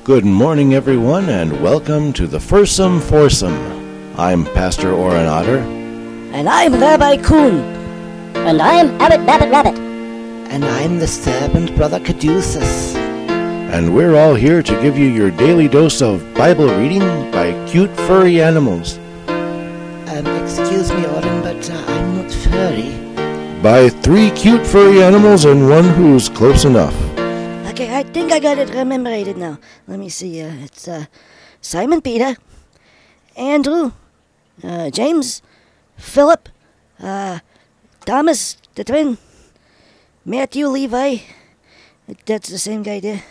Good morning, everyone, and welcome to the Fursome Foursome. I'm Pastor Oren Otter. And I'm Rabbi Kuhn. And I'm Abbot Babbitt Rabbit. And I'm the servant Brother Caduceus. And we're all here to give you your daily dose of Bible reading by cute furry animals. Excuse me, Oren, but I'm not furry. By 3 cute furry animals and one who's close enough. Okay, I think I got it remembered now. Let me see. It's Simon Peter, Andrew, James, Philip, Thomas the twin, Matthew Levi. That's the same guy there.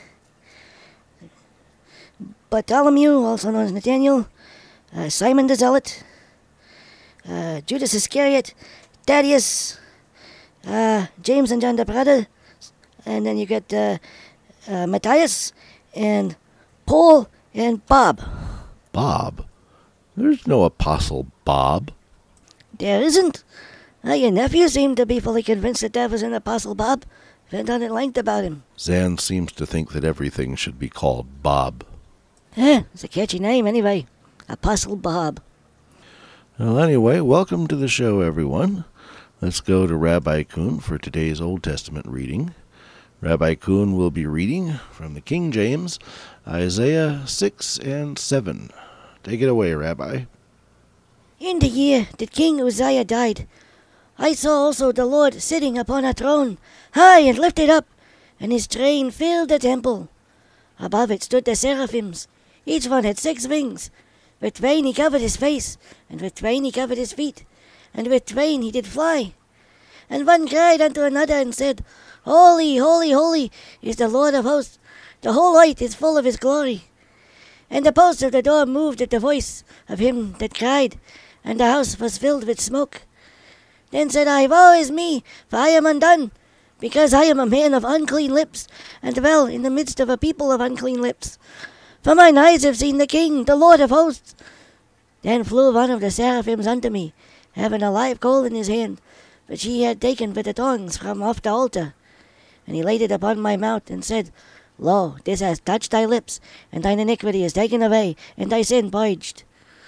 Bartholomew, also known as Nathaniel, Simon the Zealot, Judas Iscariot, Thaddeus, James and John the brother, and then you got Matthias and Paul and Bob. Bob? There's no Apostle Bob. There isn't? Your nephew seemed to be fully convinced that there was an Apostle Bob. Went on at length about him. Zan seems to think that everything should be called Bob. It's a catchy name anyway. Apostle Bob. Well, anyway, welcome to the show, everyone. Let's go to Rabbi Kuhn for today's Old Testament reading. Rabbi Kuhn will be reading from the King James, Isaiah 6 and 7. Take it away, Rabbi. In the year that King Uzziah died, I saw also the Lord sitting upon a throne, high and lifted up, and his train filled the temple. Above it stood the seraphims. Each one had 6 wings. With twain he covered his face, and with twain he covered his feet, and with twain he did fly. And one cried unto another and said, Holy, holy, holy is the Lord of hosts. The whole earth is full of his glory. And the posts of the door moved at the voice of him that cried, and the house was filled with smoke. Then said I, Woe is me, for I am undone, because I am a man of unclean lips, and dwell in the midst of a people of unclean lips. For mine eyes have seen the King, the Lord of hosts. Then flew one of the seraphims unto me, having a live coal in his hand, which he had taken with the tongs from off the altar. And he laid it upon my mouth, and said, Lo, this has touched thy lips, and thine iniquity is taken away, and thy sin purged.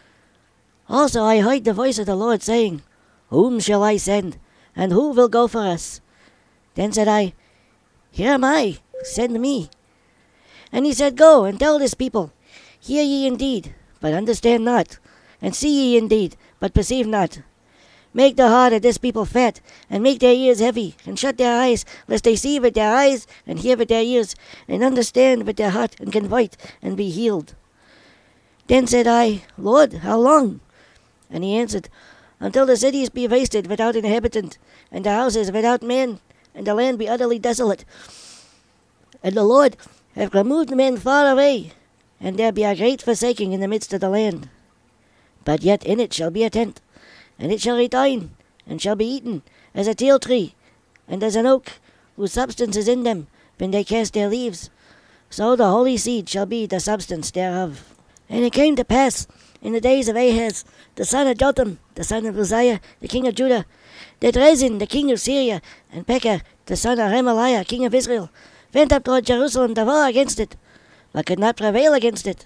Also I heard the voice of the Lord saying, Whom shall I send, and who will go for us? Then said I, Here am I, send me. And he said, Go, and tell this people, Hear ye indeed, but understand not, and see ye indeed, but perceive not. Make the heart of this people fat, and make their ears heavy, and shut their eyes, lest they see with their eyes, and hear with their ears, and understand with their heart, and convert, and be healed. Then said I, Lord, how long? And he answered, Until the cities be wasted without inhabitant, and the houses without men, and the land be utterly desolate. And the Lord hath removed men far away, and there be a great forsaking in the midst of the land. But yet in it shall be a tent, and it shall return, and shall be eaten, as a teil tree, and as an oak, whose substance is in them, when they cast their leaves. So the holy seed shall be the substance thereof. And it came to pass, in the days of Ahaz, the son of Jotham, the son of Uzziah, the king of Judah, that Rezin, the king of Syria, and Pekah, the son of Remaliah, king of Israel, went up toward Jerusalem to war against it, but could not prevail against it.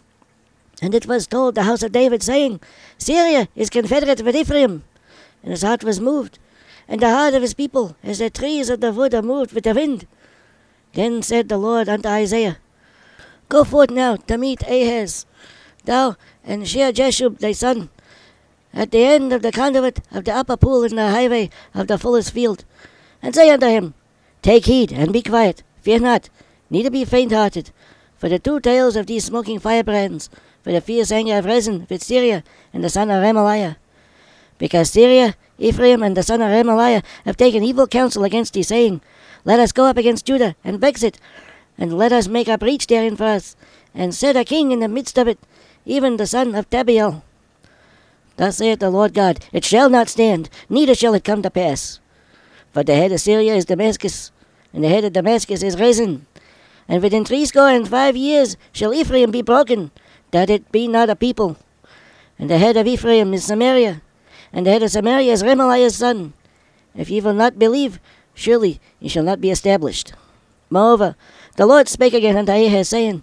And it was told the house of David, saying, Syria is confederate with Ephraim. And his heart was moved, and the heart of his people, as the trees of the wood are moved with the wind. Then said the Lord unto Isaiah, Go forth now to meet Ahaz, thou and Shear-Jashub thy son, at the end of the conduit of the upper pool in the highway of the fullest field, and say unto him, Take heed, and be quiet, fear not, neither be faint-hearted, for the 2 tails of these smoking firebrands, for the fierce anger of Rezin with Syria and the son of Remaliah. Because Syria, Ephraim, and the son of Remaliah have taken evil counsel against thee, saying, Let us go up against Judah, and vex it, and let us make a breach therein for us, and set a king in the midst of it, even the son of Tabiel. Thus saith the Lord God, It shall not stand, neither shall it come to pass. For the head of Syria is Damascus, and the head of Damascus is Rezin. And within 65 years shall Ephraim be broken, that it be not a people. And the head of Ephraim is Samaria, and the head of Samaria is Remaliah's son. If ye will not believe, surely ye shall not be established. Moreover, the Lord spake again unto Ahaz, saying,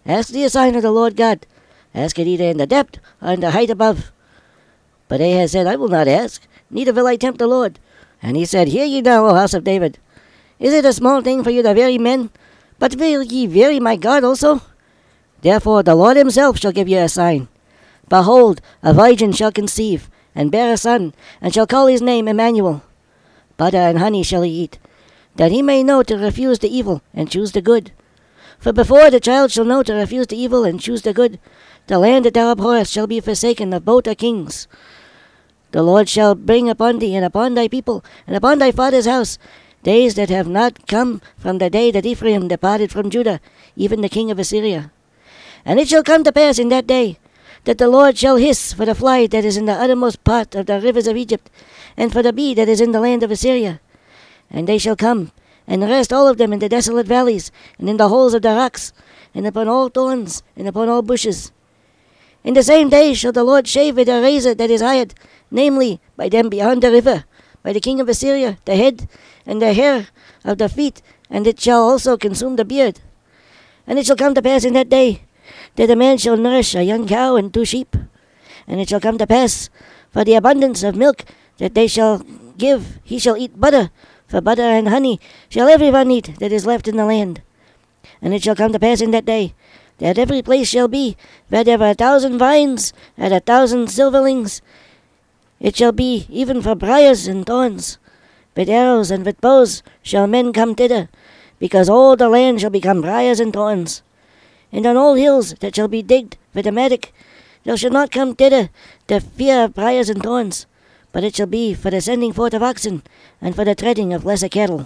Ask thee a sign of the Lord God. Ask it either in the depth or in the height above. But Ahaz said, I will not ask, neither will I tempt the Lord. And he said, Hear ye now, O house of David. Is it a small thing for you to vary men? But will ye vary my God also? Therefore the Lord himself shall give you a sign. Behold, a virgin shall conceive, and bear a son, and shall call his name Emmanuel. Butter and honey shall he eat, that he may know to refuse the evil and choose the good. For before the child shall know to refuse the evil and choose the good, the land that thou abhorrest shall be forsaken of both the kings. The Lord shall bring upon thee and upon thy people and upon thy father's house days that have not come from the day that Ephraim departed from Judah, even the king of Assyria. And it shall come to pass in that day that the Lord shall hiss for the fly that is in the uttermost part of the rivers of Egypt, and for the bee that is in the land of Assyria. And they shall come, and rest all of them in the desolate valleys, and in the holes of the rocks, and upon all thorns, and upon all bushes. In the same day shall the Lord shave with a razor that is hired, namely, by them beyond the river, by the king of Assyria, the head, and the hair of the feet, and it shall also consume the beard. And it shall come to pass in that day, that a man shall nourish a young cow and 2 sheep. And it shall come to pass, for the abundance of milk that they shall give, he shall eat butter, for butter and honey shall every one eat that is left in the land. And it shall come to pass in that day, that every place shall be, where there were 1,000 vines and 1,000 silverlings, it shall be even for briars and thorns. With arrows and with bows shall men come thither, because all the land shall become briars and thorns. And on all hills that shall be digged with a mattock, there shall not come thither the fear of briars and thorns, but it shall be for the sending forth of oxen, and for the treading of lesser cattle.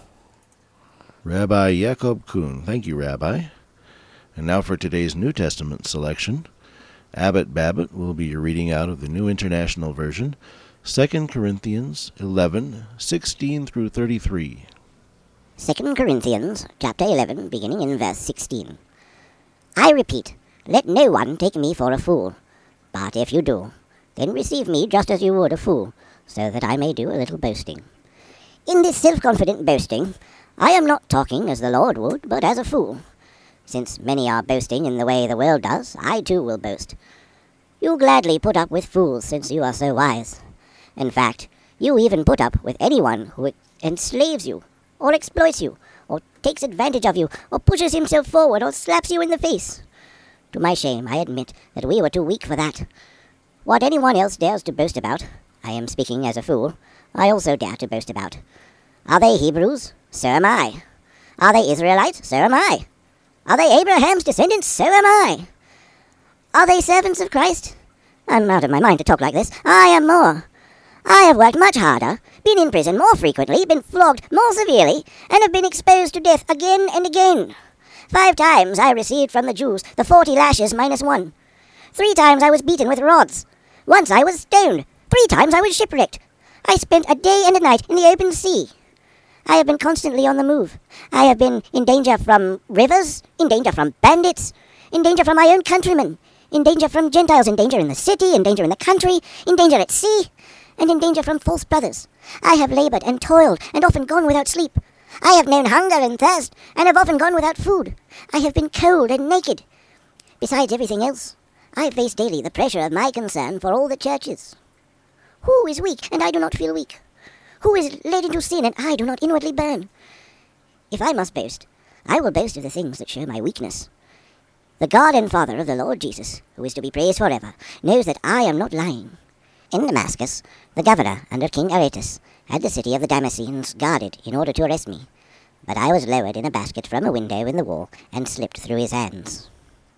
Rabbi Jacob Kuhn. Thank you, Rabbi. And now for today's New Testament selection. Abbott Babbitt will be reading out of the New International Version, 2 Corinthians 11:16 through 33. 2 Corinthians chapter 11, beginning in verse 16. I repeat, let no one take me for a fool. But if you do, then receive me just as you would a fool, so that I may do a little boasting. In this self-confident boasting, I am not talking as the Lord would, but as a fool. Since many are boasting in the way the world does, I too will boast. You gladly put up with fools, since you are so wise. In fact, you even put up with anyone who enslaves you, or exploits you, or takes advantage of you, or pushes himself forward, or slaps you in the face. To my shame, I admit that we were too weak for that. What anyone else dares to boast about, I am speaking as a fool, I also dare to boast about. Are they Hebrews? So am I. Are they Israelites? So am I. Are they Abraham's descendants? So am I. Are they servants of Christ? I'm out of my mind to talk like this. I am more. I have worked much harder, been in prison more frequently, been flogged more severely, and have been exposed to death again and again. 5 times I received from the Jews the 40 lashes minus 1. 3 times I was beaten with rods. Once I was stoned. 3 times I was shipwrecked. I spent a day and a night in the open sea. I have been constantly on the move. I have been in danger from rivers, in danger from bandits, in danger from my own countrymen, in danger from Gentiles, in danger in the city, in danger in the country, in danger at sea, and in danger from false brothers. I have labored and toiled, and often gone without sleep. I have known hunger and thirst, and have often gone without food. I have been cold and naked. Besides everything else, I face daily the pressure of my concern for all the churches. Who is weak, and I do not feel weak? Who is led into sin, and I do not inwardly burn? If I must boast, I will boast of the things that show my weakness. The God and Father of the Lord Jesus, who is to be praised forever, knows that I am not lying. In Damascus, the governor under King Aretas had the city of the Damascenes guarded in order to arrest me, but I was lowered in a basket from a window in the wall and slipped through his hands.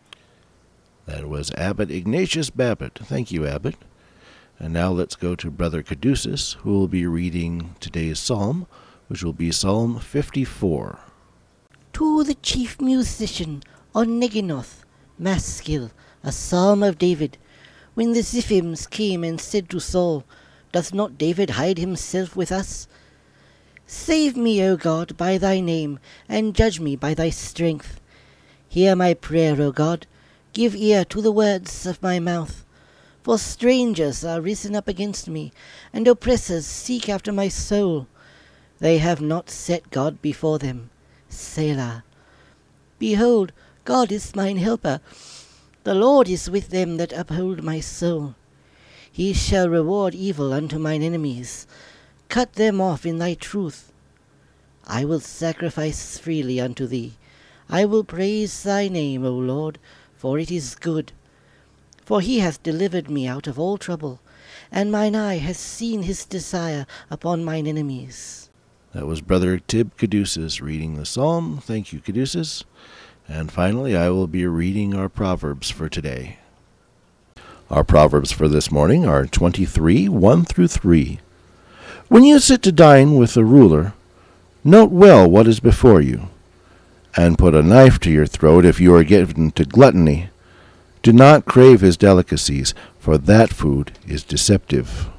That was Abbot Ignatius Babbitt. Thank you, Abbot. And now let's go to Brother Caduceus, who will be reading today's psalm, which will be Psalm 54. To the chief musician on Neginoth, Maskil, a psalm of David, when the Ziphims came and said to Saul, Doth not David hide himself with us? Save me, O God, by thy name, and judge me by thy strength. Hear my prayer, O God, give ear to the words of my mouth. For strangers are risen up against me, and oppressors seek after my soul. They have not set God before them. Selah. Behold, God is mine helper. The Lord is with them that uphold my soul. He shall reward evil unto mine enemies. Cut them off in thy truth. I will sacrifice freely unto thee. I will praise thy name, O Lord, for it is good. For he hath delivered me out of all trouble, and mine eye hath seen his desire upon mine enemies. That was Brother Tib Caduceus reading the psalm. Thank you, Caduceus. And finally, I will be reading our Proverbs for today. Our Proverbs for this morning are 23, 1 through 3. When you sit to dine with a ruler, note well what is before you, and put a knife to your throat if you are given to gluttony. Do not crave his delicacies, for that food is deceptive.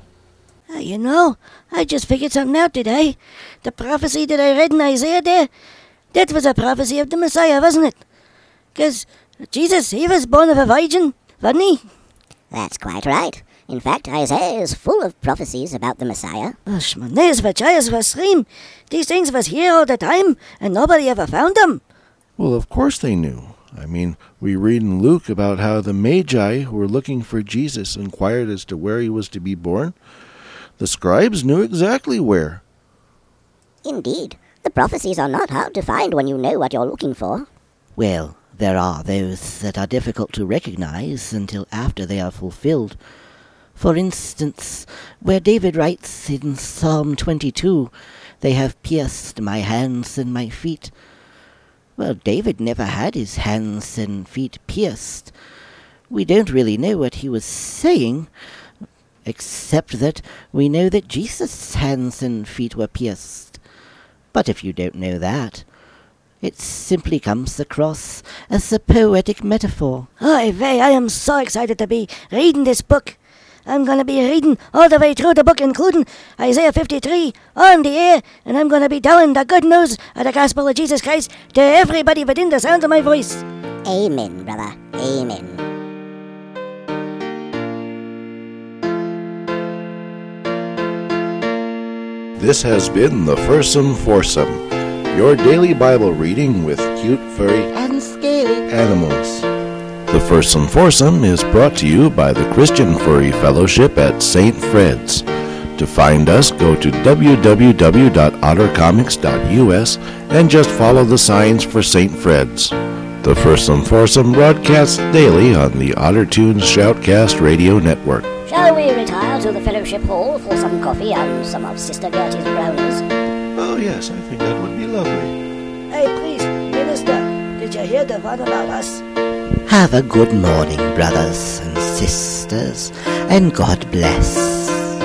I just figured something out today. The prophecy that I read in Isaiah there, that was a prophecy of the Messiah, wasn't it? Because Jesus, he was born of a virgin, wasn't he? That's quite right. In fact, Isaiah is full of prophecies about the Messiah. There's what Jesus was saying. These things was here all the time, and nobody ever found them. Well, of course they knew. We read in Luke about how the Magi who were looking for Jesus inquired as to where he was to be born. The scribes knew exactly where. Indeed. The prophecies are not hard to find when you know what you're looking for. Well, there are those that are difficult to recognize until after they are fulfilled. For instance, where David writes in Psalm 22, "They have pierced my hands and my feet." Well, David never had his hands and feet pierced. We don't really know what he was saying, except that we know that Jesus' hands and feet were pierced. But if you don't know that, it simply comes across as a poetic metaphor. I am so excited to be reading this book. I'm going to be reading all the way through the book, including Isaiah 53, on the air, and I'm going to be telling the good news of the gospel of Jesus Christ to everybody within the sound of my voice. Amen, brother. Amen. This has been the Fearsome Foursome, your daily Bible reading with cute, furry, And scaly. animals. The Fearsome Foursome is brought to you by the Christian Furry Fellowship at St. Fred's. To find us, go to www.ottercomics.us and just follow the signs for St. Fred's. The Fearsome Foursome broadcasts daily on the Otter Tunes Shoutcast Radio Network. Shall we retire to the fellowship hall for some coffee and some of Sister Gertie's brownies? Oh yes, I think that would be lovely. Hey, please, Minister, did you hear the one about us? Have a good morning, brothers and sisters, and God bless.